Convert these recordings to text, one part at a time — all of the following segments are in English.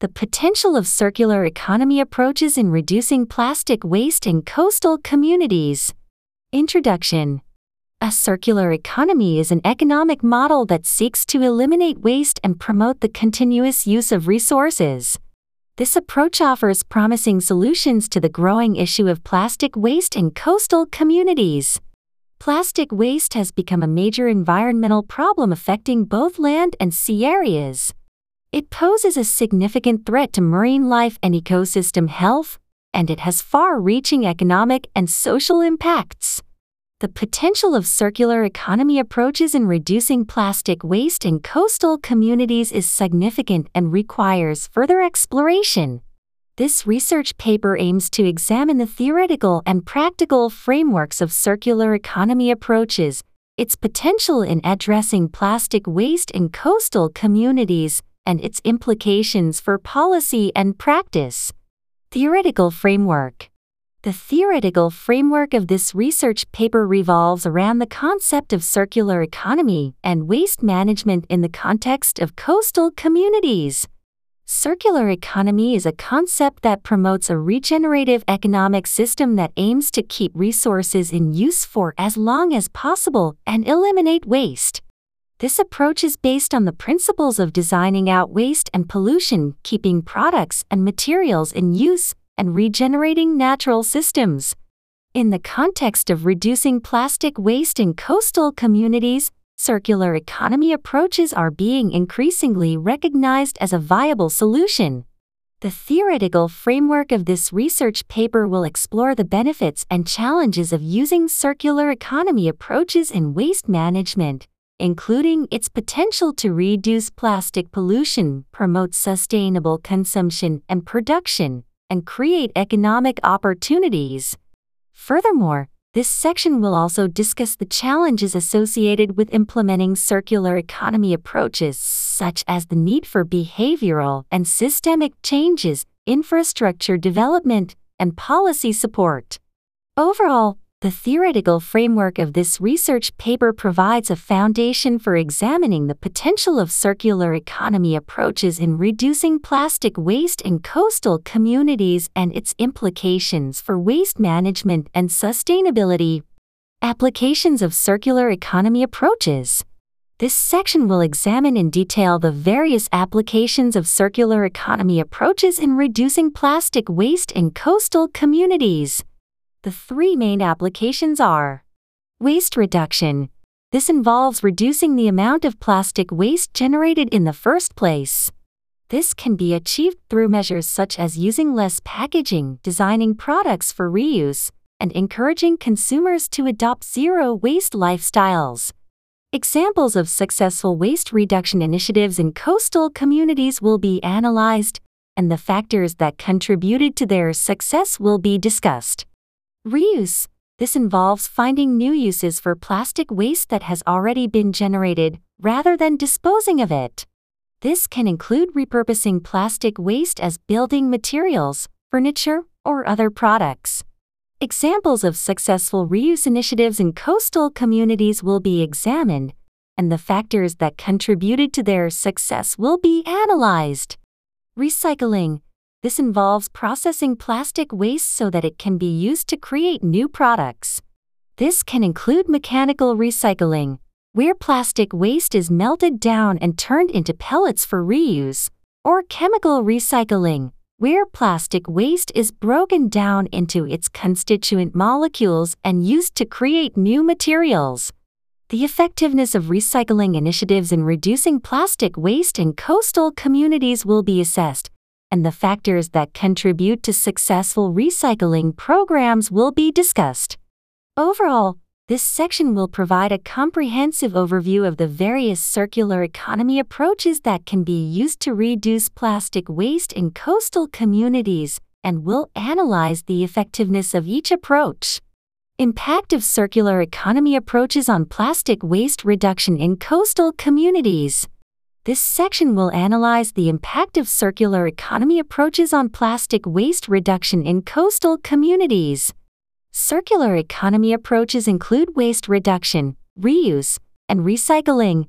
The potential of circular economy approaches in reducing plastic waste in coastal communities. Introduction. A circular economy is an economic model that seeks to eliminate waste and promote the continuous use of resources. This approach offers promising solutions to the growing issue of plastic waste in coastal communities. Plastic waste has become a major environmental problem affecting both land and sea areas. It poses a significant threat to marine life and ecosystem health, and it has far-reaching economic and social impacts. The potential of circular economy approaches in reducing plastic waste in coastal communities is significant and requires further exploration. This research paper aims to examine the theoretical and practical frameworks of circular economy approaches, its potential in addressing plastic waste in coastal communities, and its implications for policy and practice. Theoretical framework. The theoretical framework of this research paper revolves around the concept of circular economy and waste management in the context of coastal communities. Circular economy is a concept that promotes a regenerative economic system that aims to keep resources in use for as long as possible and eliminate waste. This approach is based on the principles of designing out waste and pollution, keeping products and materials in use, and regenerating natural systems. In the context of reducing plastic waste in coastal communities, circular economy approaches are being increasingly recognized as a viable solution. The theoretical framework of this research paper will explore the benefits and challenges of using circular economy approaches in waste management, including its potential to reduce plastic pollution, promote sustainable consumption and production, and create economic opportunities. Furthermore, this section will also discuss the challenges associated with implementing circular economy approaches, such as the need for behavioral and systemic changes, infrastructure development, and policy support. Overall, the theoretical framework of this research paper provides a foundation for examining the potential of circular economy approaches in reducing plastic waste in coastal communities and its implications for waste management and sustainability. Applications of circular economy approaches. This section will examine in detail the various applications of circular economy approaches in reducing plastic waste in coastal communities. The three main applications are: waste reduction. This involves reducing the amount of plastic waste generated in the first place. This can be achieved through measures such as using less packaging, designing products for reuse, and encouraging consumers to adopt zero-waste lifestyles. Examples of successful waste reduction initiatives in coastal communities will be analyzed, and the factors that contributed to their success will be discussed. Reuse. This involves finding new uses for plastic waste that has already been generated, rather than disposing of it. This can include repurposing plastic waste as building materials, furniture, or other products. Examples of successful reuse initiatives in coastal communities will be examined, and the factors that contributed to their success will be analyzed. Recycling. This involves processing plastic waste so that it can be used to create new products. This can include mechanical recycling, where plastic waste is melted down and turned into pellets for reuse, or chemical recycling, where plastic waste is broken down into its constituent molecules and used to create new materials. The effectiveness of recycling initiatives in reducing plastic waste in coastal communities will be assessed, and the factors that contribute to successful recycling programs will be discussed. Overall, this section will provide a comprehensive overview of the various circular economy approaches that can be used to reduce plastic waste in coastal communities, and will analyze the effectiveness of each approach. Impact of circular economy approaches on plastic waste reduction in coastal communities. This section will analyze the impact of circular economy approaches on plastic waste reduction in coastal communities. Circular economy approaches include waste reduction, reuse, and recycling.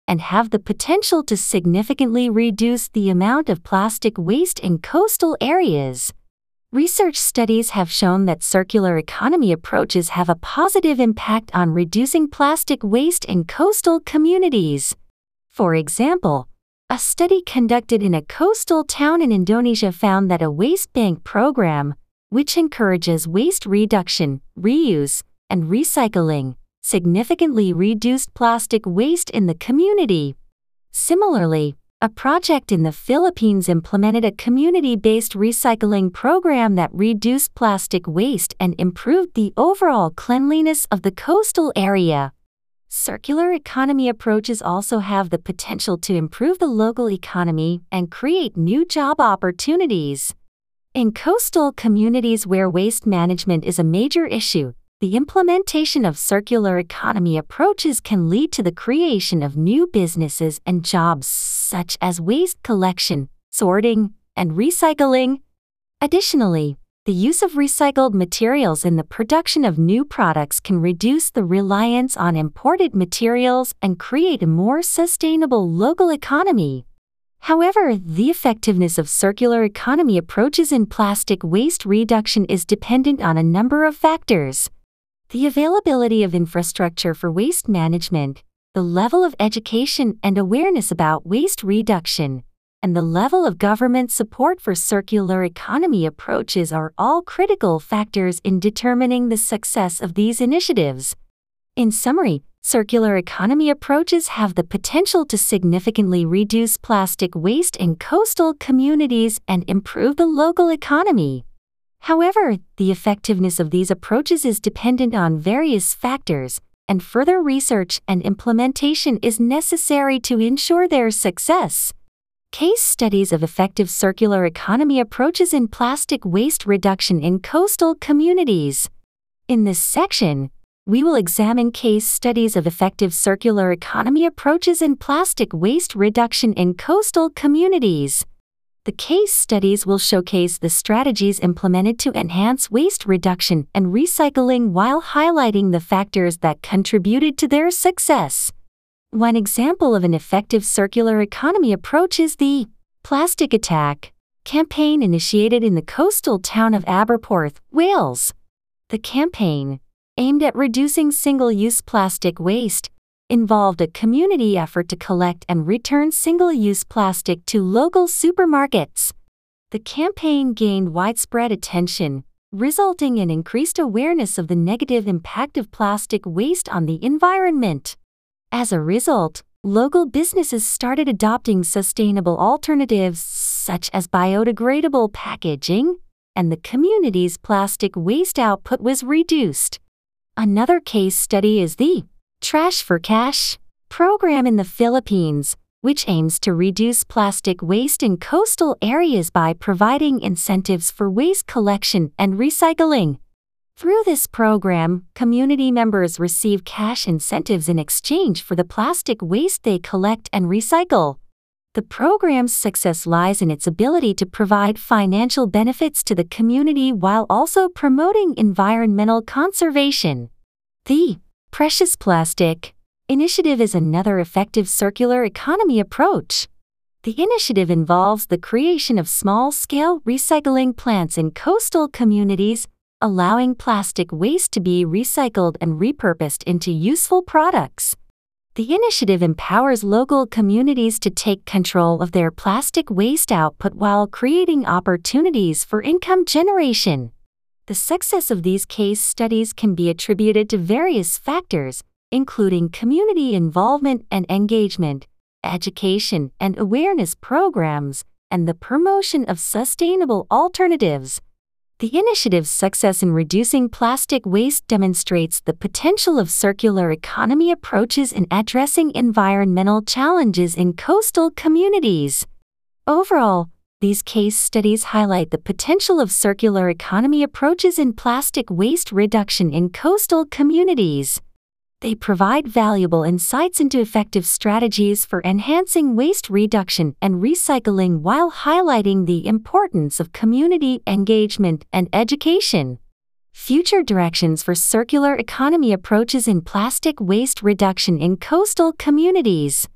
and have the potential to significantly reduce the amount of plastic waste in coastal areas. Research studies have shown that circular economy approaches have a positive impact on reducing plastic waste in coastal communities. For example, a study conducted in a coastal town in Indonesia found that a waste bank program, which encourages waste reduction, reuse, and recycling, significantly reduced plastic waste in the community. Similarly, a project in the Philippines implemented a community-based recycling program that reduced plastic waste and improved the overall cleanliness of the coastal area. Circular economy approaches also have the potential to improve the local economy and create new job opportunities. In coastal communities where waste management is a major issue, the implementation of circular economy approaches can lead to the creation of new businesses and jobs such as waste collection, sorting, and recycling. Additionally, the use of recycled materials in the production of new products can reduce the reliance on imported materials and create a more sustainable local economy. However, the effectiveness of circular economy approaches in plastic waste reduction is dependent on a number of factors. The availability of infrastructure for waste management, the level of education and awareness about waste reduction, and the level of government support for circular economy approaches are all critical factors in determining the success of these initiatives. In summary, circular economy approaches have the potential to significantly reduce plastic waste in coastal communities and improve the local economy. However, the effectiveness of these approaches is dependent on various factors, and further research and implementation is necessary to ensure their success. Case studies of effective circular economy approaches in plastic waste reduction in coastal communities. In this section, we will examine case studies of effective circular economy approaches in plastic waste reduction in coastal communities. The case studies will showcase the strategies implemented to enhance waste reduction and recycling while highlighting the factors that contributed to their success. One example of an effective circular economy approach is the Plastic Attack campaign initiated in the coastal town of Aberporth, Wales. The campaign, aimed at reducing single-use plastic waste, involved a community effort to collect and return single-use plastic to local supermarkets. The campaign gained widespread attention, resulting in increased awareness of the negative impact of plastic waste on the environment. As a result, local businesses started adopting sustainable alternatives such as biodegradable packaging, and the community's plastic waste output was reduced. Another case study is the Trash for Cash program in the Philippines, which aims to reduce plastic waste in coastal areas by providing incentives for waste collection and recycling. Through this program, community members receive cash incentives in exchange for the plastic waste they collect and recycle. The program's success lies in its ability to provide financial benefits to the community while also promoting environmental conservation. The Precious Plastic initiative is another effective circular economy approach. The initiative involves the creation of small-scale recycling plants in coastal communities, allowing plastic waste to be recycled and repurposed into useful products. The initiative empowers local communities to take control of their plastic waste output while creating opportunities for income generation. The success of these case studies can be attributed to various factors, including community involvement and engagement, education and awareness programs, and the promotion of sustainable alternatives. The initiative's success in reducing plastic waste demonstrates the potential of circular economy approaches in addressing environmental challenges in coastal communities. Overall, these case studies highlight the potential of circular economy approaches in plastic waste reduction in coastal communities. They provide valuable insights into effective strategies for enhancing waste reduction and recycling while highlighting the importance of community engagement and education. Future directions for circular economy approaches in plastic waste reduction in coastal communities.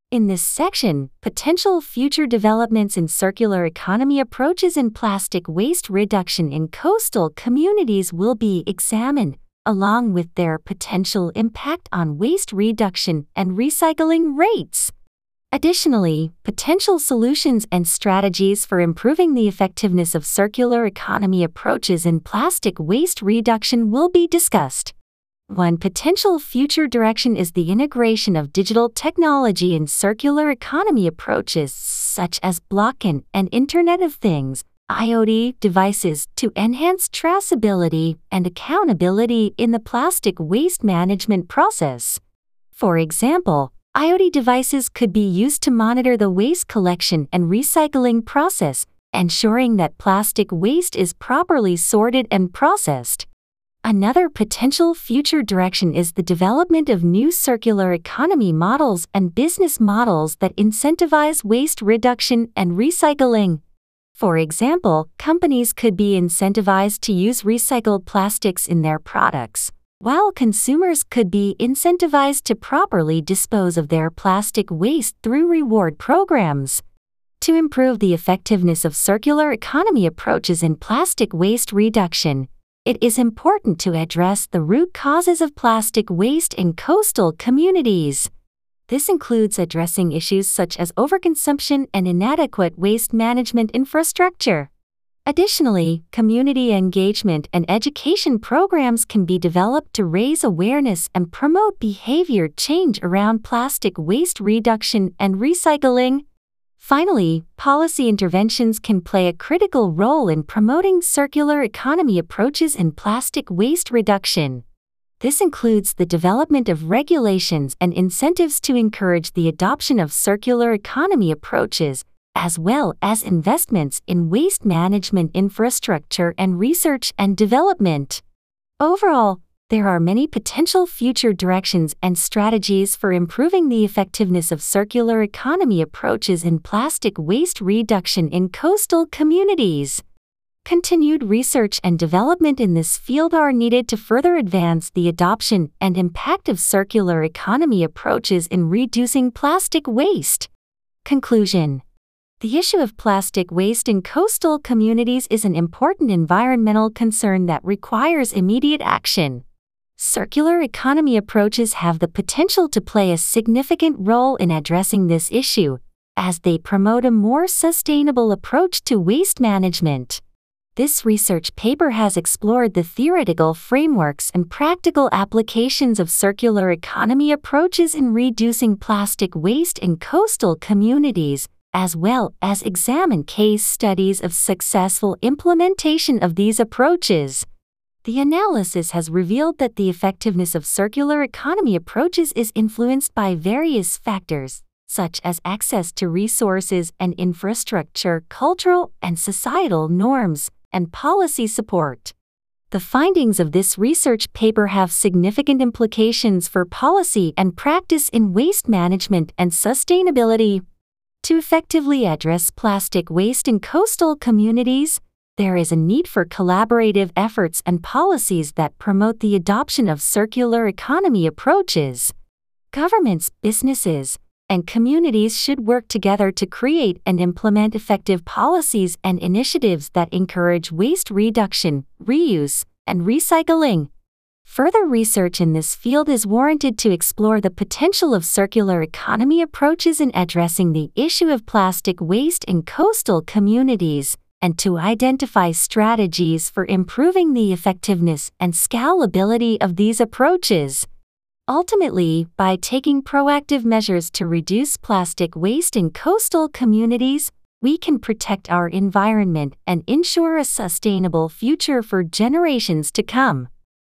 In this section, potential future developments in circular economy approaches in plastic waste reduction in coastal communities will be examined, along with their potential impact on waste reduction and recycling rates. Additionally, potential solutions and strategies for improving the effectiveness of circular economy approaches in plastic waste reduction will be discussed. One potential future direction is the integration of digital technology in circular economy approaches, such as blockchain and Internet of Things (IoT) devices, to enhance traceability and accountability in the plastic waste management process. For example, IoT devices could be used to monitor the waste collection and recycling process, ensuring that plastic waste is properly sorted and processed. Another potential future direction is the development of new circular economy models and business models that incentivize waste reduction and recycling. For example, companies could be incentivized to use recycled plastics in their products, while consumers could be incentivized to properly dispose of their plastic waste through reward programs. To improve the effectiveness of circular economy approaches in plastic waste reduction, it is important to address the root causes of plastic waste in coastal communities. This includes addressing issues such as overconsumption and inadequate waste management infrastructure. Additionally, community engagement and education programs can be developed to raise awareness and promote behavior change around plastic waste reduction and recycling. Finally, policy interventions can play a critical role in promoting circular economy approaches in plastic waste reduction. This includes the development of regulations and incentives to encourage the adoption of circular economy approaches, as well as investments in waste management infrastructure and research and development. Overall, there are many potential future directions and strategies for improving the effectiveness of circular economy approaches in plastic waste reduction in coastal communities. Continued research and development in this field are needed to further advance the adoption and impact of circular economy approaches in reducing plastic waste. Conclusion: the issue of plastic waste in coastal communities is an important environmental concern that requires immediate action. Circular economy approaches have the potential to play a significant role in addressing this issue, as they promote a more sustainable approach to waste management. This research paper has explored the theoretical frameworks and practical applications of circular economy approaches in reducing plastic waste in coastal communities, as well as examined case studies of successful implementation of these approaches. The analysis has revealed that the effectiveness of circular economy approaches is influenced by various factors, such as access to resources and infrastructure, cultural and societal norms, and policy support. The findings of this research paper have significant implications for policy and practice in waste management and sustainability. To effectively address plastic waste in coastal communities, there is a need for collaborative efforts and policies that promote the adoption of circular economy approaches. Governments, businesses, and communities should work together to create and implement effective policies and initiatives that encourage waste reduction, reuse, and recycling. Further research in this field is warranted to explore the potential of circular economy approaches in addressing the issue of plastic waste in coastal communities, and to identify strategies for improving the effectiveness and scalability of these approaches. Ultimately, by taking proactive measures to reduce plastic waste in coastal communities, we can protect our environment and ensure a sustainable future for generations to come.